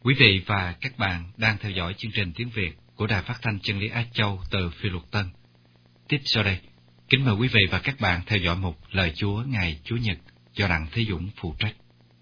Quý vị và các bạn đang theo dõi chương trình tiếng Việt của Đài Phát thanh Chân lý Á Châu từ Phi Luật Tân. Tiếp sau đây, kính mời quý vị và các bạn theo dõi mục Lời Chúa ngày Chủ nhật do Đặng Thế Dũng phụ trách.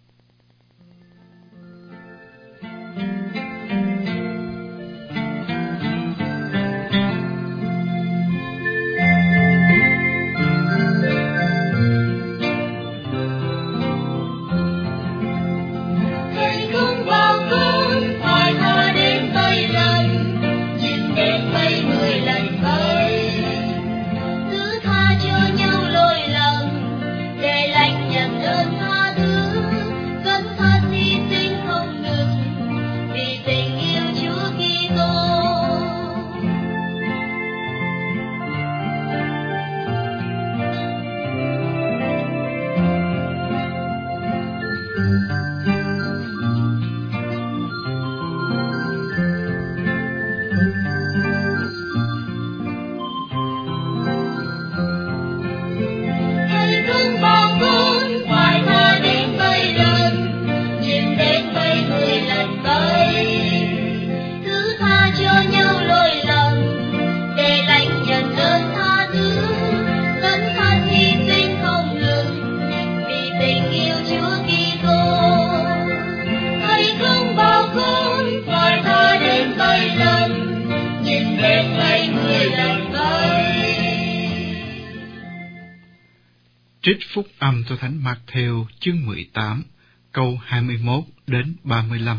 Trích phúc âm theo Thánh Mác-thêu chương 18, câu 21 đến 35.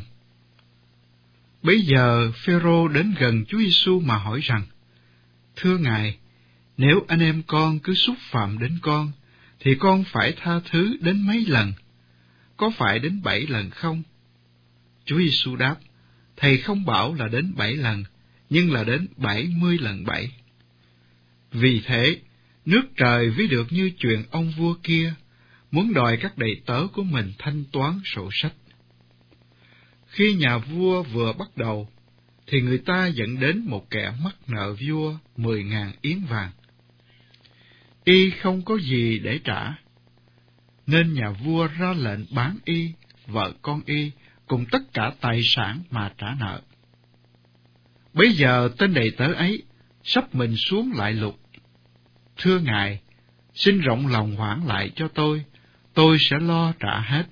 Bấy giờ Phêrô đến gần Chúa Giêsu mà hỏi rằng: Thưa Ngài, nếu anh em con cứ xúc phạm đến con, thì con phải tha thứ đến mấy lần? Có phải đến 7 lần không? Chúa Giêsu đáp: Thầy không bảo là đến 7 lần, nhưng là đến 70 lần 7. Vì thế, nước trời ví được như chuyện ông vua kia, muốn đòi các đầy tớ của mình thanh toán sổ sách. Khi nhà vua vừa bắt đầu, thì người ta dẫn đến một kẻ mắc nợ vua 10.000 yến vàng. Y không có gì để trả, nên nhà vua ra lệnh bán y, vợ con y, cùng tất cả tài sản mà trả nợ. Bấy giờ tên đầy tớ ấy sắp mình xuống lại lục: Thưa Ngài, xin rộng lòng hoãn lại cho tôi sẽ lo trả hết.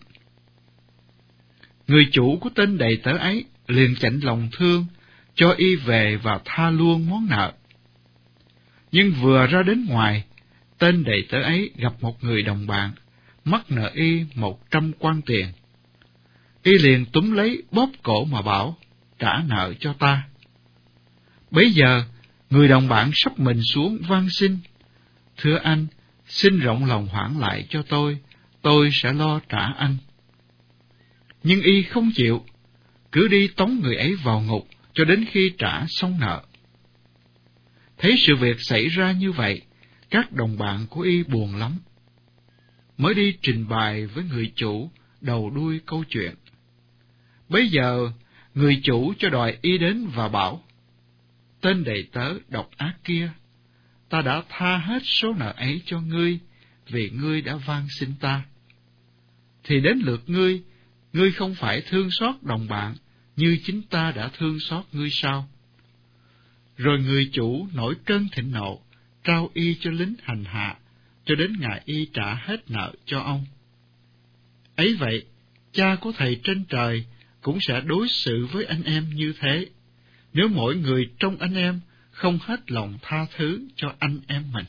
Người chủ của tên đầy tớ ấy liền chạnh lòng thương, cho y về và tha luôn món nợ. Nhưng vừa ra đến ngoài, tên đầy tớ ấy gặp một người đồng bạn, mắc nợ y 100 quan tiền. Y liền túm lấy bóp cổ mà bảo: Trả nợ cho ta. Bấy giờ, người đồng bạn sắp mình xuống van xin: Thưa anh, xin rộng lòng hoãn lại cho tôi sẽ lo trả anh. Nhưng y không chịu, cứ đi tống người ấy vào ngục cho đến khi trả xong nợ. Thấy sự việc xảy ra như vậy, các đồng bạn của y buồn lắm. Mới đi trình bày với người chủ đầu đuôi câu chuyện. Bấy giờ, người chủ cho đòi y đến và bảo: Tên đầy tớ độc ác kia, ta đã tha hết số nợ ấy cho ngươi, vì ngươi đã van xin ta. Thì đến lượt ngươi không phải thương xót đồng bạn như chính ta đã thương xót ngươi sao? Rồi người chủ nổi cơn thịnh nộ, trao y cho lính hành hạ, cho đến ngày y trả hết nợ cho ông. Ấy vậy, Cha của thầy trên trời cũng sẽ đối xử với anh em như thế, nếu mỗi người trong anh em không hết lòng tha thứ cho anh em mình.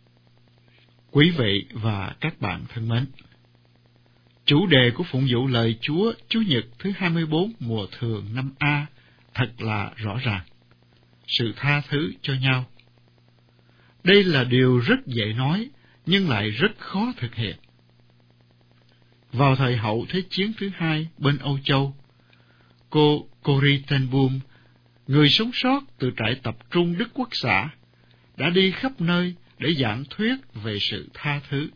Quý vị và các bạn thân mến, chủ đề của phụng vụ lời Chúa Chủ nhật thứ 24 mùa thường năm A thật là rõ ràng: sự tha thứ cho nhau. Đây là điều rất dễ nói, nhưng lại rất khó thực hiện. Vào thời hậu Thế chiến thứ hai bên Âu Châu, cô Corrie ten Boom, người sống sót từ trại tập trung Đức Quốc xã, đã đi khắp nơi để giảng thuyết về sự tha thứ.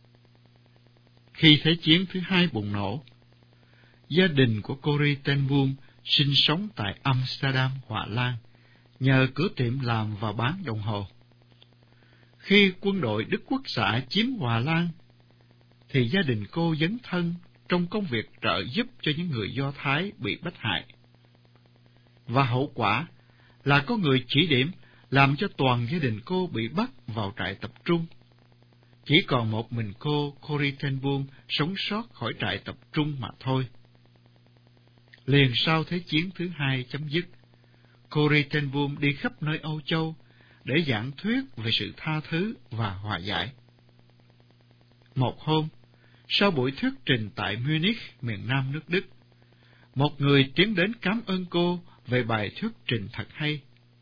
Khi Thế chiến thứ hai bùng nổ, gia đình của Corrie ten Boom sinh sống tại Amsterdam, Hoa Lan, nhờ cửa tiệm làm và bán đồng hồ. Khi quân đội Đức Quốc xã chiếm Hoa Lan, thì gia đình cô dấn thân trong công việc trợ giúp cho những người Do Thái bị bách hại. và hậu quả là có người chỉ điểm làm cho toàn gia đình cô bị bắt vào trại tập trung. Chỉ còn một mình cô Corrie ten Boom sống sót khỏi trại tập trung mà thôi. Liền sau Thế chiến thứ hai chấm dứt, Corrie ten Boom đi khắp nơi Âu Châu để giảng thuyết về sự tha thứ và hòa giải. Một hôm, sau buổi thuyết trình tại Munich, miền Nam nước Đức, một người tiến đến cảm ơn cô về bài thuyết trình thật hay.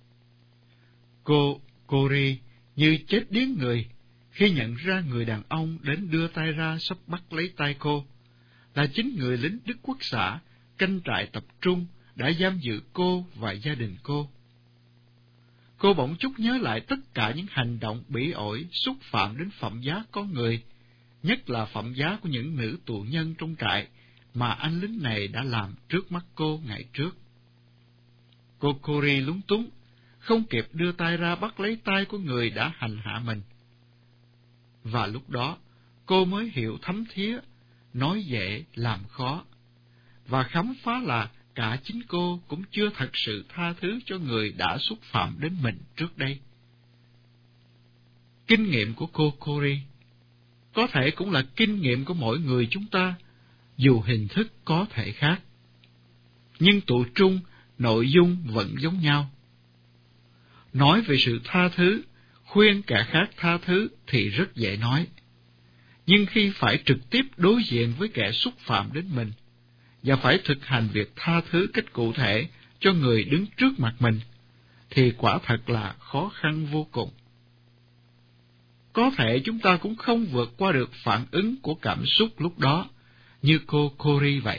Cô Corrie như chết điếng người khi nhận ra người đàn ông đến đưa tay ra sắp bắt lấy tay cô là chính người lính Đức Quốc xã canh trại tập trung đã giam giữ cô và gia đình cô. Cô bỗng chốc nhớ lại tất cả những hành động bỉ ổi xúc phạm đến phẩm giá con người, nhất là phẩm giá của những nữ tù nhân trong trại mà anh lính này đã làm trước mắt cô ngày trước. Cô Corrie lúng túng, không kịp đưa tay ra bắt lấy tay của người đã hành hạ mình. Và lúc đó, cô mới hiểu thấm thía, nói dễ làm khó, và khám phá là cả chính cô cũng chưa thật sự tha thứ cho người đã xúc phạm đến mình trước đây. Kinh nghiệm của cô Corrie có thể cũng là kinh nghiệm của mỗi người chúng ta, dù hình thức có thể khác. Nhưng tụ trung, nội dung vẫn giống nhau. Nói về sự tha thứ, khuyên kẻ khác tha thứ thì rất dễ nói. Nhưng khi phải trực tiếp đối diện với kẻ xúc phạm đến mình, và phải thực hành việc tha thứ cách cụ thể cho người đứng trước mặt mình, thì quả thật là khó khăn vô cùng. Có thể chúng ta cũng không vượt qua được phản ứng của cảm xúc lúc đó, như cô Corrie vậy.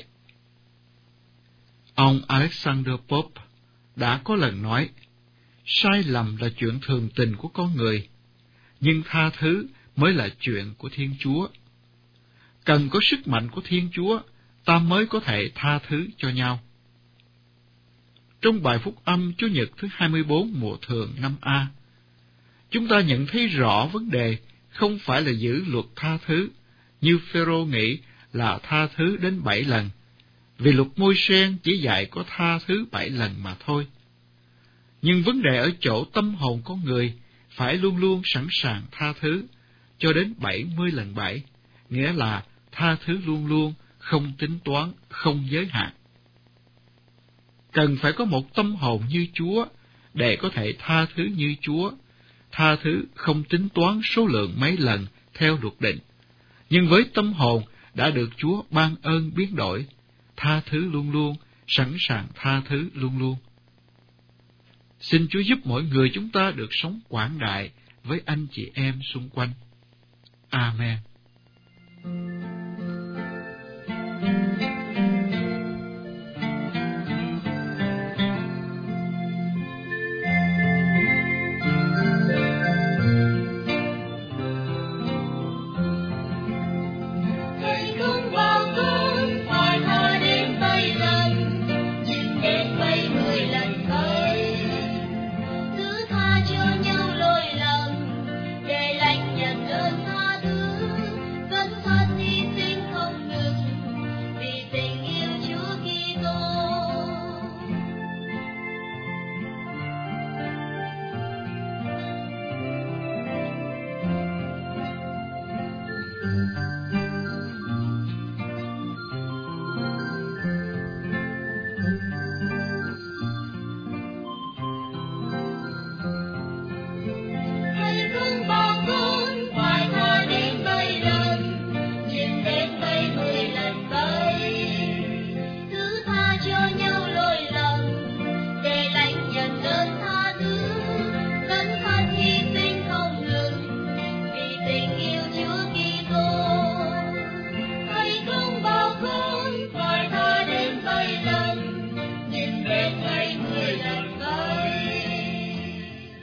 Ông Alexander Pope đã có lần nói, sai lầm là chuyện thường tình của con người, nhưng tha thứ mới là chuyện của Thiên Chúa. Cần có sức mạnh của Thiên Chúa, ta mới có thể tha thứ cho nhau. Trong bài phúc âm Chủ nhật thứ 24 mùa thường năm A, chúng ta nhận thấy rõ vấn đề không phải là giữ luật tha thứ, như Phêrô nghĩ là tha thứ đến 7 lần, vì luật Môi-se chỉ dạy có tha thứ 7 lần mà thôi. Nhưng vấn đề ở chỗ tâm hồn con người phải luôn luôn sẵn sàng tha thứ, cho đến 70 lần 7, nghĩa là tha thứ luôn luôn, không tính toán, không giới hạn. Cần phải có một tâm hồn như Chúa để có thể tha thứ như Chúa, tha thứ không tính toán số lượng mấy lần theo luật định, nhưng với tâm hồn đã được Chúa ban ơn biến đổi, tha thứ luôn luôn, sẵn sàng tha thứ luôn luôn. Xin Chúa giúp mỗi người chúng ta được sống quảng đại với anh chị em xung quanh. Amen.